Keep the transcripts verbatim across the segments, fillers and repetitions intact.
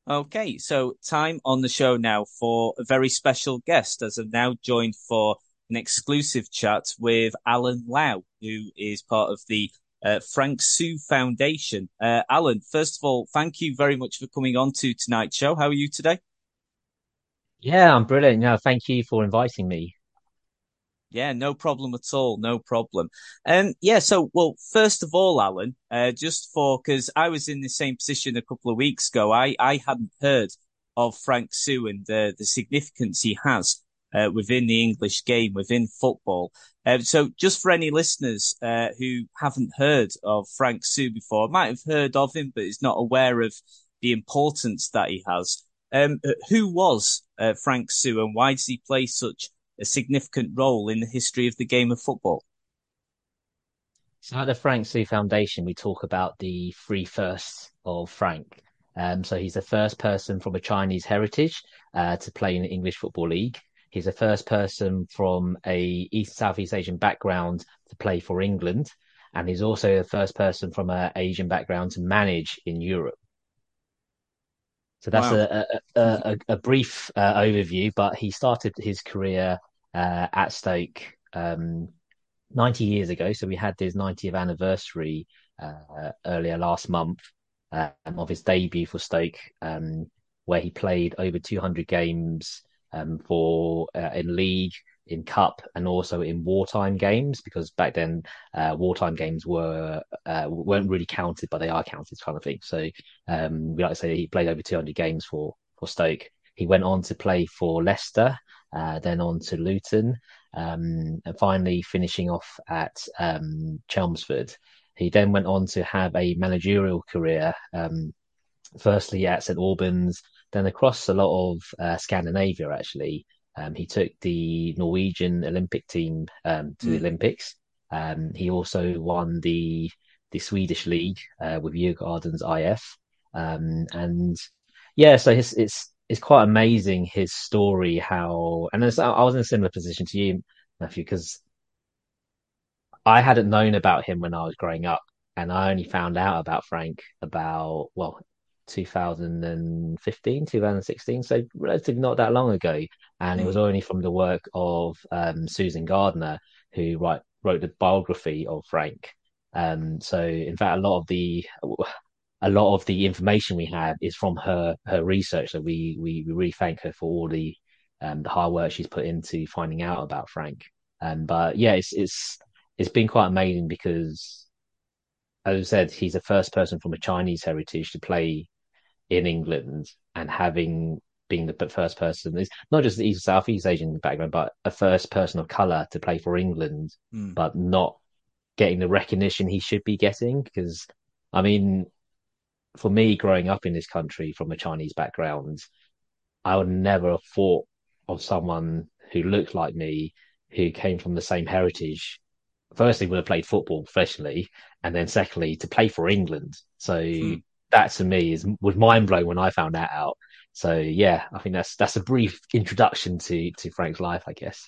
Okay, so time on the show now for a very special guest, as I'm now joined for an exclusive chat with Alan Lau, who is part of the uh, Frank Sue Foundation. Uh, Alan, first of all, thank you very much for coming on to tonight's show. How are you today? Yeah, I'm brilliant. No, thank you for inviting me. Yeah, no problem at all. No problem. Um, yeah, so, well, first of all, Alan, uh, just for, because I was in the same position a couple of weeks ago, I, I hadn't heard of Frank Sue and the, the significance he has uh, within the English game, within football. Uh, so, just for any listeners uh, who haven't heard of Frank Sue before, might have heard of him, but is not aware of the importance that he has. Um, who was uh, Frank Sue and why does he play such a significant role in the history of the game of football? So at the Frank Sue Foundation, we talk about the three firsts of Frank. Um, so he's the first person from a Chinese heritage uh, to play in the English Football League. He's the first person from a East Southeast Asian background to play for England, and he's also the first person from an Asian background to manage in Europe. So that's Wow. a a, a, a brief uh, overview, but he started his career uh, at Stoke um, ninety years ago. So we had his ninetieth anniversary uh, earlier last month um, of his debut for Stoke, um, where he played over two hundred games um, for uh, in league, in cup, and also in wartime games. Because back then, uh, wartime games were uh, weren't really counted, but they are counted, kind of thing. So um, we like to say he played over two hundred games for for Stoke. He went on to play for Leicester, uh, then on to Luton, um, and finally finishing off at um, Chelmsford. He then went on to have a managerial career, um, firstly at St Albans, then across a lot of uh, Scandinavia, actually. Um, he took the Norwegian Olympic team um, to the Mm. Olympics. Um, he also won the the Swedish league uh, with Djurgårdens I F. Um, and yeah, so his, it's it's quite amazing his story. How and it's, I was in a similar position to you, Matthew, because I hadn't known about him when I was growing up, and I only found out about Frank about, well, two thousand fifteen, two thousand sixteen, so relatively not that long ago. And it was Mm. only from the work of um, Susan Gardner, who write, wrote the biography of Frank. Um, so in fact, a lot of the a lot of the information we have is from her her research. So we we, we really thank her for all the um, the hard work she's put into finding out about Frank. Um, but yeah, it's it's it's been quite amazing because, as I said, he's the first person from a Chinese heritage to play in England, and having been the first person is not just the East Southeast Asian background, but a first person of color to play for England, Mm. but not getting the recognition he should be getting. Because, I mean, for me, growing up in this country from a Chinese background, I would never have thought of someone who looked like me, who came from the same heritage, firstly would have played football professionally, and then secondly to play for England. So Mm. that to me is was mind blowing when I found that out. So yeah, I think that's that's a brief introduction to to Frank's life, I guess.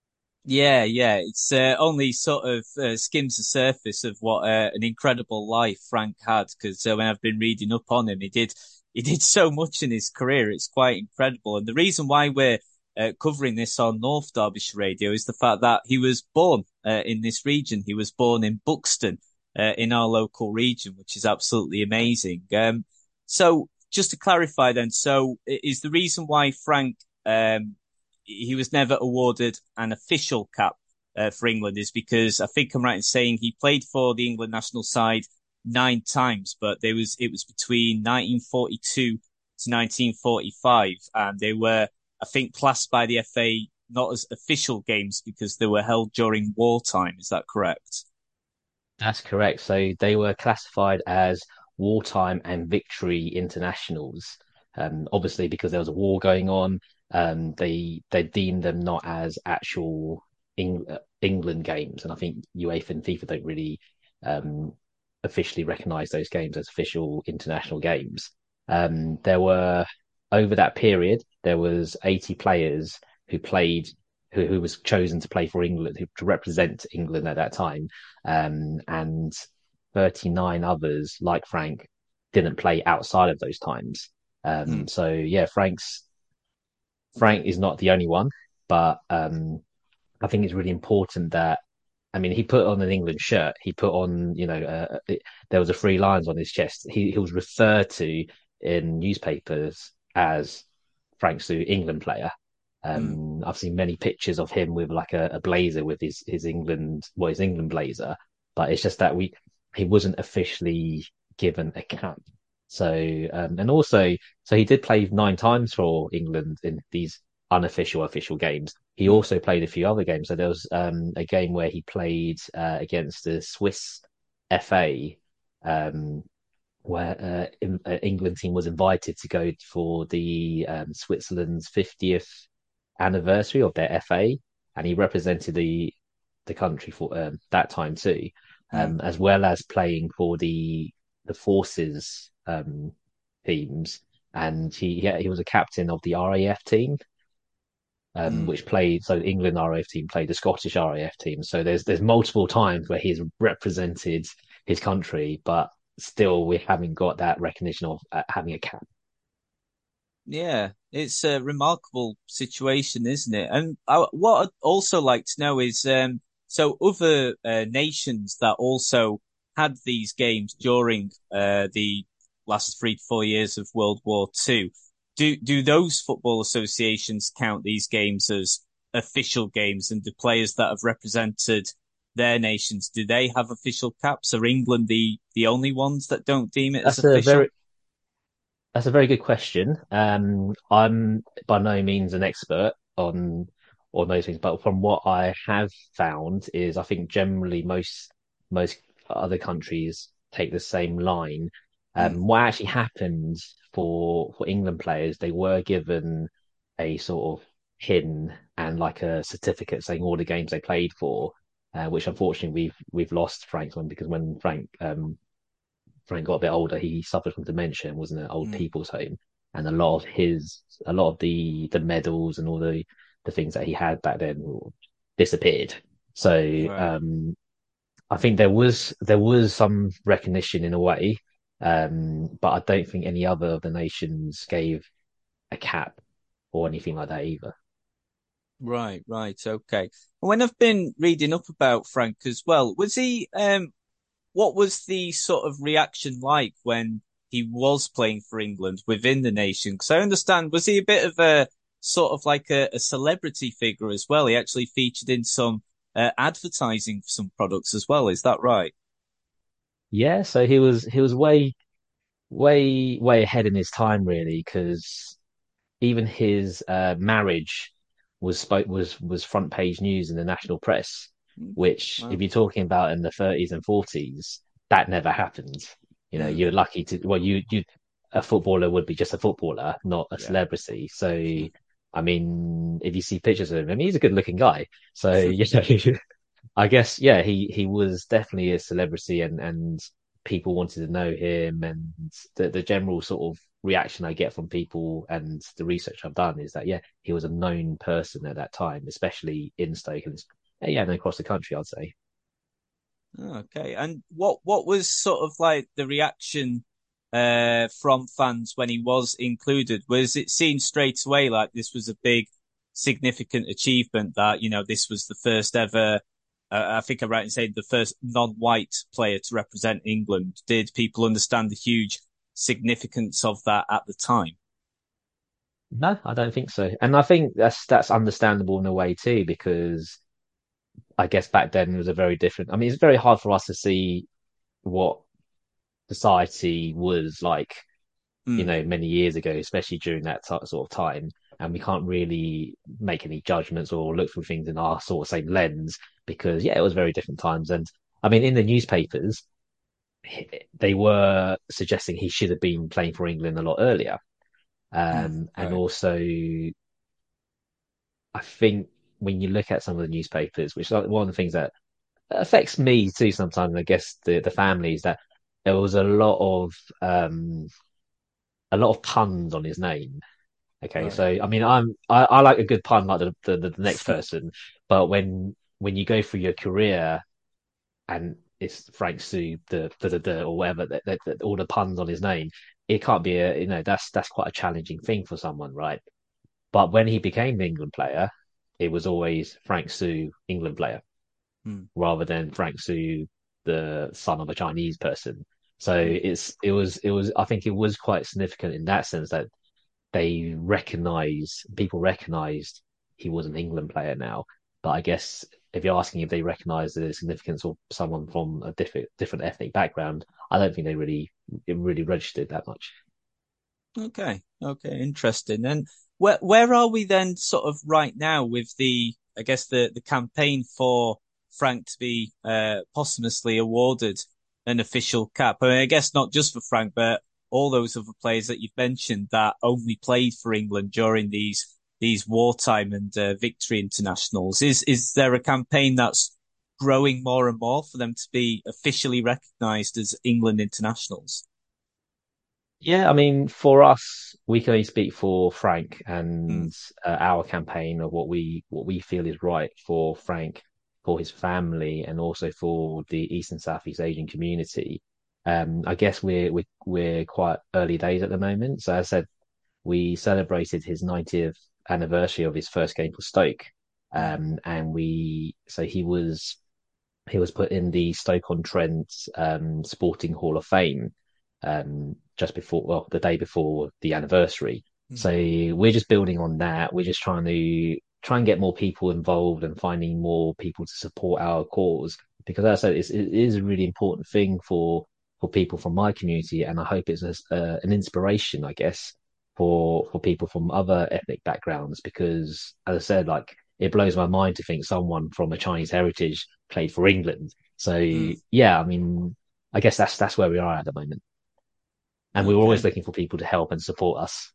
Yeah, yeah. It's uh, only sort of uh, skims the surface of what uh, an incredible life Frank had. Because uh, when I've been reading up on him, he did he did so much in his career. It's quite incredible. And the reason why we're uh, covering this on North Derbyshire Radio is the fact that he was born uh, in this region. He was born in Buxton, uh, in our local region, which is absolutely amazing. Um, so just to clarify, then, so is the reason why Frank um he was never awarded an official cap uh, for England is because I think I'm right in saying he played for the England national side nine times, but there was it was between nineteen forty-two to nineteen forty-five, and they were, I think, classed by the F A not as official games because they were held during wartime. Is that correct? That's correct. So they were classified as wartime and victory internationals. Um, obviously, because there was a war going on, um, they they deemed them not as actual Eng uh, England games, and I think UEFA and FIFA don't really um, officially recognise those games as official international games. Um, there were over that period there was eighty players who played who, who was chosen to play for England, who, to represent England at that time, um, and thirty-nine others, like Frank, didn't play outside of those times. Um, Mm, so yeah, Frank's Frank is not the only one, but um, I think it's really important that I mean, he put on an England shirt. He put on, you know, uh, it, there was a three lines on his chest. He he was referred to in newspapers as Frank Sue, England player. mm, Um, I've seen many pictures of him with like a, a blazer with his his England, well, his England blazer. But it's just that we he wasn't officially given a cap. So um, and also, so he did play nine times for England in these unofficial official games. He mm, also played a few other games. So there was um, a game where he played uh, against the Swiss F A, um, where uh, in, uh, England team was invited to go for the um, Switzerland's fiftieth anniversary of their F A, and he represented the the country for um, that time too, mm, um, as well as playing for the the forces um, teams. And he yeah, he was a captain of the R A F team, um, mm. which played so the England R A F team played the Scottish R A F team. So there's there's multiple times where he's represented his country, but still we haven't got that recognition of uh, having a cap. Yeah, it's a remarkable situation, isn't it? And I, what I'd also like to know is, um, so other uh, nations that also had these games during uh, the last three to four years of World War Two, do do those football associations count these games as official games? And the players that have represented their nations, do they have official caps? Are England the the only ones that don't deem it as That's a official? very that's a very good question. Um, I'm by no means an expert on on those things, but from what I have found is I think generally most most other countries take the same line. Mm, Um, what actually happened for for England players, they were given a sort of pin and like a certificate saying all the games they played for, uh, which unfortunately we've we've lost Frank's one because when Frank um Frank got a bit older, he suffered from dementia and was in an old mm, people's home. And a lot of his, a lot of the the medals and all the the things that he had back then disappeared. So right. um, I think there was there was some recognition in a way, um, but I don't think any other of the nations gave a cap or anything like that either. Right, right, okay. When I've been reading up about Frank as well, was he um what was the sort of reaction like when he was playing for England within the nation? Because I understand, was he a bit of a sort of like a, a celebrity figure as well? He actually featured in some uh, advertising for some products as well. Is that right? Yeah, so he was he was way way way ahead in his time really because even his uh, marriage was spoke was was front page news in the national press, Mm, which if wow. you're talking about in the thirties and forties, that never happened. You know, Mm, you're lucky to well, you you a footballer would be just a footballer, not a yeah. celebrity. So, I mean, if you see pictures of him, I mean, he's a good looking guy. So, you know, I guess yeah, he he was definitely a celebrity, and and people wanted to know him, and the the general sort of reaction I get from people and the research I've done is that yeah, he was a known person at that time, especially in Stoke and yeah, and across the country, I'd say. Okay. And what what was sort of like the reaction uh from fans when he was included? Was it seen straight away like this was a big significant achievement that, you know, this was the first ever uh, I think I'm right in saying the first non-white player to represent England. Did people understand the huge significance of that at the time? No, I don't think so, and I think that's that's understandable in a way too because I guess back then it was a very different. I mean, it's very hard for us to see what society was like you Mm, know, many years ago, especially during that t- sort of time. And we can't really make any judgments or look for things in our sort of same lens because, yeah, it was very different times. And I mean, in the newspapers, they were suggesting he should have been playing for England a lot earlier. mm, Um, and right. also, I think when you look at some of the newspapers, which is like one of the things that affects me too sometimes, I guess the, the families that there was a lot of, um, a lot of puns on his name. Okay, Right. so I mean, I'm I, I like a good pun like the, the the next person, but when when you go through your career and it's Frank Sue, the the the, the or whatever, that, that, that, all the puns on his name, it can't be a, you know, that's that's quite a challenging thing for someone, right? But when he became the England player, it was always Frank Su, England player, Hmm. rather than Frank Su, the son of a Chinese person. So Hmm. it's it was it was I think it was quite significant in that sense that they recognize people recognized he was an England player now. But I guess if you're asking if they recognize the significance of someone from a different different ethnic background, I don't think they really it really registered that much. Okay. Okay. Interesting. And where where are we then sort of right now with the, I guess the the campaign for Frank to be uh posthumously awarded an official cap? I mean, I guess not just for Frank, but all those other players that you've mentioned that only played for England during these these wartime and uh, victory internationals. Is is there a campaign that's growing more and more for them to be officially recognised as England internationals? Yeah, I mean, for us, we can only speak for Frank Hmm. and uh, our campaign of what we what we feel is right for Frank, for his family, and also for the East and Southeast Asian community. Um, I guess we're we're we're quite early days at the moment. So as I said, we celebrated his ninetieth anniversary of his first game for Stoke, Hmm. um, and we so he was he was put in the Stoke-on-Trent um, Sporting Hall of Fame um, just before, well, the day before the anniversary. Hmm. So we're just building on that. We're just trying to try and get more people involved and finding more people to support our cause because, as I said, it's, it is a really important thing for for people from my community, and I hope it's a, uh, an inspiration, I guess, for for people from other ethnic backgrounds. Because, as I said, like it blows my mind to think someone from a Chinese heritage played for England. So Hmm. yeah, I mean, I guess that's that's where we are at the moment, and we're always Okay. looking for people to help and support us.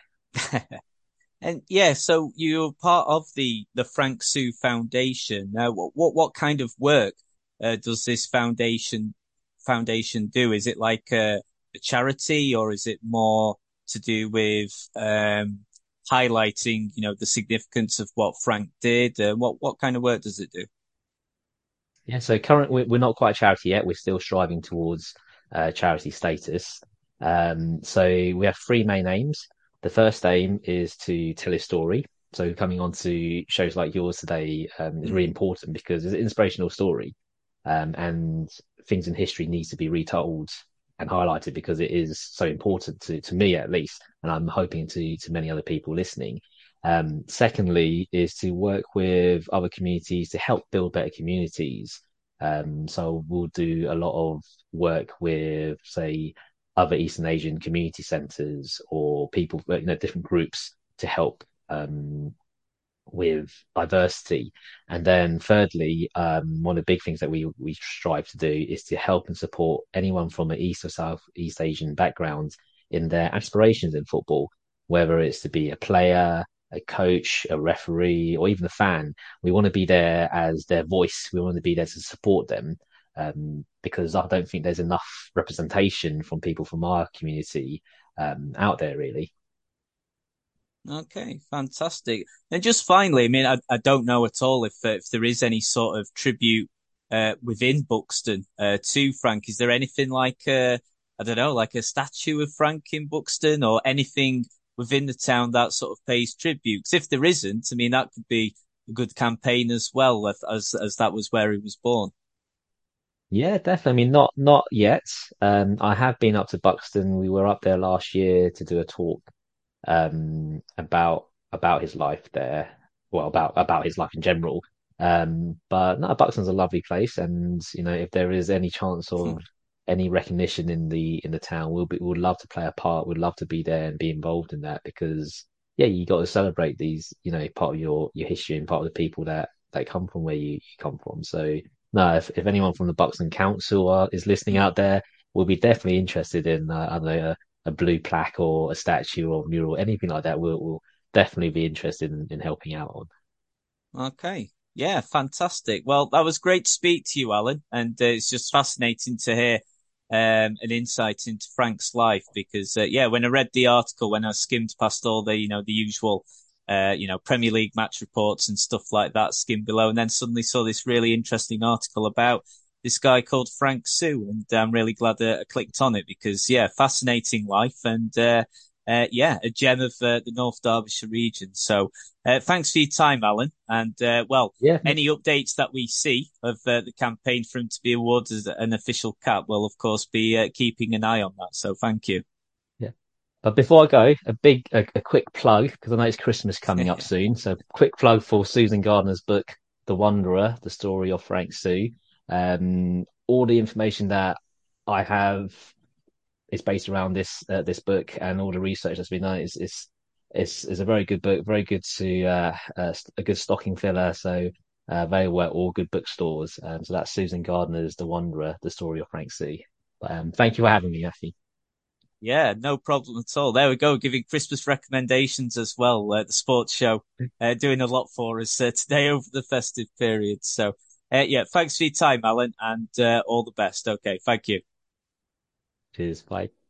And yeah, so you're part of the the Frank Su Foundation. Now, what what, what kind of work uh, does this foundation foundation do? Is it like a, a charity, or is it more to do with um, highlighting, you know, the significance of what Frank did? Uh, what what kind of work does it do? Yeah, so currently we're not quite a charity yet. We're still striving towards uh, charity status. Um, so we have three main aims. The first aim is to tell a story. So coming on to shows like yours today um, is Hmm. really important because it's an inspirational story, um, and things in history needs to be retold and highlighted because it is so important to to me at least, and I'm hoping to to many other people listening. Um, secondly, is to work with other communities to help build better communities. Um, so we'll do a lot of work with, say, other Eastern Asian community centers or people, you know, different groups to help um, with diversity. And then thirdly, um, one of the big things that we we strive to do is to help and support anyone from an East or South East Asian background in their aspirations in football, whether it's to be a player, a coach, a referee, or even a fan. We want to be there as their voice. We want to be there to support them. Um, because I don't think there's enough representation from people from our community um, out there, really. Okay, fantastic. And just finally, I mean, I, I don't know at all if uh, if there is any sort of tribute uh, within Buxton uh, to Frank. Is there anything like uh, I don't know, like a statue of Frank in Buxton or anything within the town that sort of pays tribute? 'Cause if there isn't, I mean, that could be a good campaign as well, if, as as that was where he was born. Yeah, definitely. I mean, not not yet. Um, I have been up to Buxton. We were up there last year to do a talk um, about about his life there. Well, about about his life in general. Um, but no, Buxton's a lovely place, and you know, if there is any chance of any recognition in the in the town, we'll be we'd love to play a part. We'd love to be there and be involved in that because yeah, you got to celebrate these, you know, part of your your history and part of the people that that come from where you, you come from. So no, if if anyone from the Buxton Council uh, is listening out there, we'll be definitely interested in uh, I don't know, a blue plaque or a statue or mural, anything like that, we'll, we'll definitely be interested in, in helping out on. Okay. Yeah, fantastic. Well, that was great to speak to you, Alan, and uh, it's just fascinating to hear um, an insight into Frank's life because, uh, yeah, when I read the article, when I skimmed past all the, you know, the usual, uh, you know, Premier League match reports and stuff like that, skimmed below, and then suddenly saw this really interesting article about this guy called Frank Sue, and I'm really glad uh, I clicked on it because yeah, fascinating life and uh, uh, yeah, a gem of uh, the North Derbyshire region. So uh, thanks for your time, Alan, and uh, well, Yeah, any updates that we see of uh, the campaign for him to be awarded as an official cap, we'll of course be uh, keeping an eye on that. So thank you. yeah. But before I go, a big, a, a quick plug because I know it's Christmas coming up soon. So quick plug for Susan Gardner's book, The Wanderer: The Story of Frank Sue. Um, all the information that I have is based around this uh, this book, and all the research that's been done is is is, is a very good book, very good to uh, uh, a good stocking filler. So uh, available at all good bookstores. Um, so that's Susan Gardner's The Wanderer: The Story of Frank Sue. But, um, thank you for having me, Matthew. Yeah, no problem at all. There we go, giving Christmas recommendations as well. Uh, the sports show uh, doing a lot for us uh, today over the festive period. So, uh, yeah, thanks for your time, Alan, and uh, all the best. Okay, thank you. Cheers. Bye.